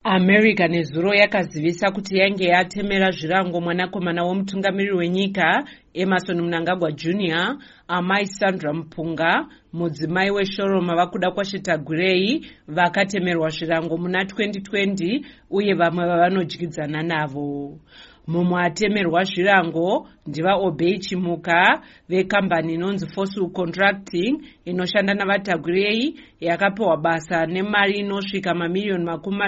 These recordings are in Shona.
America nezuro yakazivisa kuti yange yatemera zvirango mwanakomana womutungamiriri wenyika Emmerson Mnangagwa Jr, amai Sandra Mpunga, mudzimai weShoroma vakuda kwashitagurei vakatemerwa zvirango muna 2020 uye vamwe vavanodyidzana navo. Mumwe atemerwa zvirango ndiva Obey Chimuka vekambani inonzi Fossil Contracting inoshanda navatagurei yakapiwa basa nemari inosvika mamiliyoni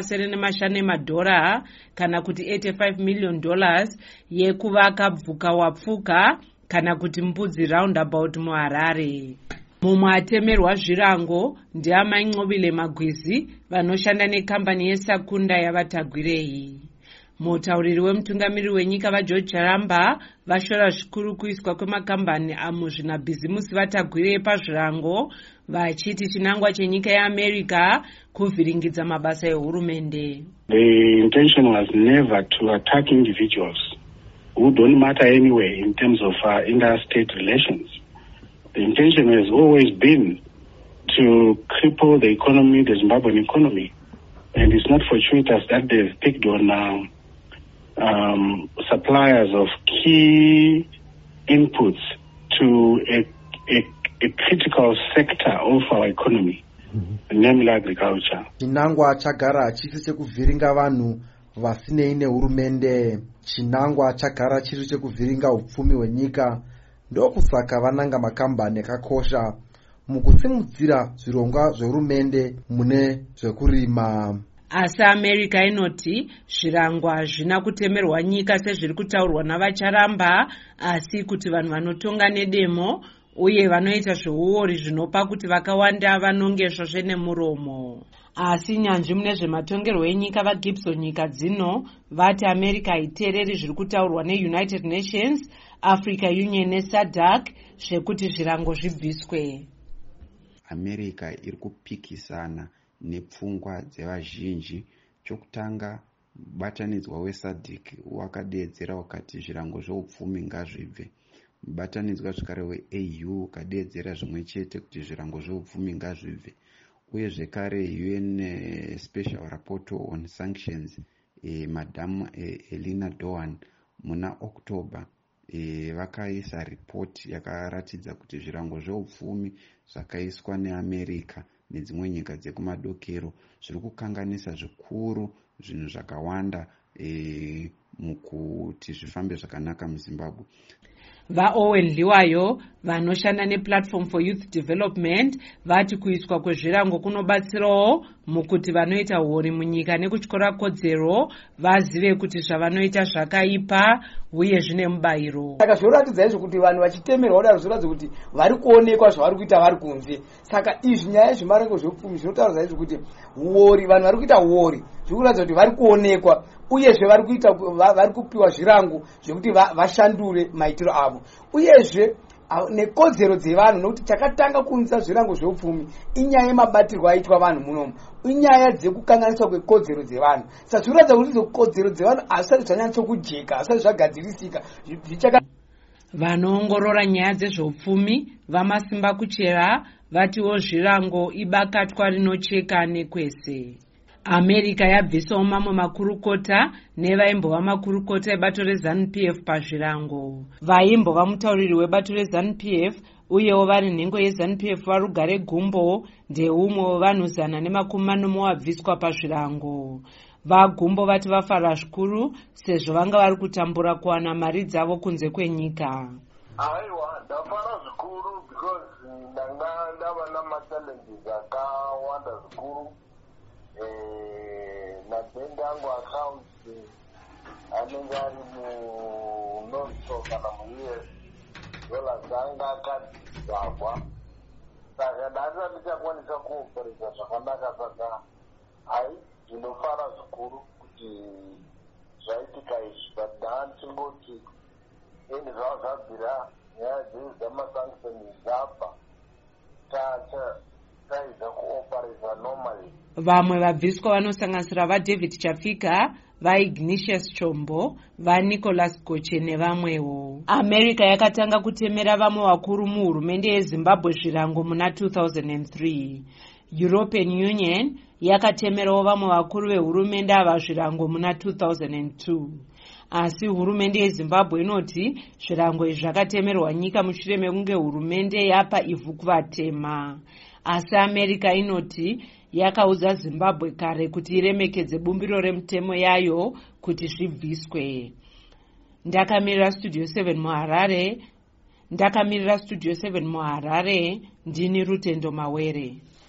$7.5 kana kuti $85 million yekuvaka bvuka wapfuka kana kuti mbudzi roundabout muHarare. Mumwe atemerwa zvirango ndiamai Ncobile Magwizi vanoshanda nekambani yeSakunda yavatagurei. Mutauriri wemutungamiriri wenyika vaGeorge Charamba vashora zvikuru kuiswa kwemakambani amuzvinabhizimusi vatagurei pazvirango vachiti chinangwa chenyika yeAmerica kuvhiringidza mabasa ehurumende. The intention was never to attack individuals who don't matter anyway in terms of interstate relations. The intention has always been to cripple the economy, the Zimbabwean economy. And it's not fortuitous that they've picked on suppliers of key inputs to a critical sector of our economy, namely agriculture. Chinangwa chagara chisi chekuvhiringa vanhu vasinei nehurumende. Chinangwa chagara chiri chekuvhiringa upfumi hwenyika. Ndokusaka vananga makambani akakosha mukusimudzira zvirongwa zvehurumende mune zvekurima. Asi America inoti zvirango hazvina kutemerwa nyika sezviri kutaurwa navaCharamba, asi kuti vanhu vanotonga nedemo uye vanoita zveuori zvinopa kuti vakawanda vanongesva nemuromo. Asi nyanzvi mune zvematongerwo enyika vaGibson nyika dzino vati America haiteereri zviri kutaurwa neUnited Nations, Africa Union neSADC zvekuti zvirango zvibviswe. America iri kupikisana nepfungwa dzevazhinji. Chokutanga, mubatanidzwa weSADC wakadeedzera wakati zvirango zveupfumi ngazvibve. Mubatanidzwa zvekare weAU ukadeedzera zvimwe chete kuti zvirango zveupfumi ngazvibve. Uye zvekare UN Special Rapporteur on Sanctions Madam Elena Dohan muna October vakaisa ripoti yakaratidza kuti zvirango zveupfumi zvakaiswa neAmerica nedzimwe nyika dzekumadokero zviri kukanganisa zvikuru zvinhu zvakawanda mukuti zvifambe zvakanaka muZimbabwe. VaOwen Liwayo vanoshanda nePlatform for Youth Development vati kuiswa kwezvirango kunobatsirawo mukuti vanoita huori munyika nekutyora kodzero vazive kuti zvavanoita zvakaipa uye zvine mubayiro. Saka zvoratidza izvo kuti vanhu vachitemerwa kudaro zvoratidza kuti vari kuonekwa zvavari kuita vari kunze. Saka izvi nyaya yezvimarengo zvepfumi zvinotaura izvo kuti huori, vanhu vari kuita huori zviri kuratidza kuti vari kuonekwa uyezve vari kupiwa zvirango zvekuti vashandure maitiro avo. Uyezve nekodzero dzevanhu, nokuti chakatanga kuunza zvirango zveupfumi inyaya yemabatirwo aitwa vanhu munomu, inyaya dzekukanganiswa kwekodzero dzevanhu. Saka zvinoratidza kuti kodzero dzevanhu hazvisati zvanyatsokujeka, hazvisati zvagadzirisika. Vanoongorora nyaya dzezveupfumi vamasimba kuchera vatiwo zvirango ibakatwa rinocheka nekwese. America yabvisawo mamwe makurukota nevaimbova makurukota ebato reZANU-PF pazvirango. Vaimbova mutauriri webato reZANU-PF uyewo vari nhengo yeZANU-PF vaRugare Gumbo ndeumwe wevanhu 140 wabviswa pazvirango. VaGumbo vati vafara zvikuru sezvo vanga vari kutambura kuwana mari dzavo kunze kwenyika. Aiwa, ndafara zvikuru because ndanga ndava namachallenges akawanda zvikuru. Mabhengi angu akaunti anenge ari muNorth kana muUS, dola dzanga akadzakwa. Saka ndanga ndichakwanisa kuoperesa zvakanaka. Saka ndinofara zvikuru kuti zvaitika izvi, but ndachingoti eni zvava zvabvira nyaya dzamasanctions dzabva taedza kuoperesa normally. Vamwe vabviswa vanosanganisira vaDavid Chafika, vaIgnatius Chombo, vaNicholas Goche nevamwewo. America yakatanga kutemera vamwe vakuru muhurumende yeZimbabwe zvirango muna 2003. European Union yakatemerawo vamwe vakuru vehurumende ava zvirango muna 2002. Asi hurumende yezimbabwe inoti zvirango izvi zvakatemerwa nyika mushure mekunge hurumende yapa ivhu kuvatema. Asi America inoti yakaudza Zimbabwe kare kuti iremekedze bumbiro remutemo yayo kuti zvibviswe. Ndakamirira Studio 7 muHarare, ndini Rutendo Mawere.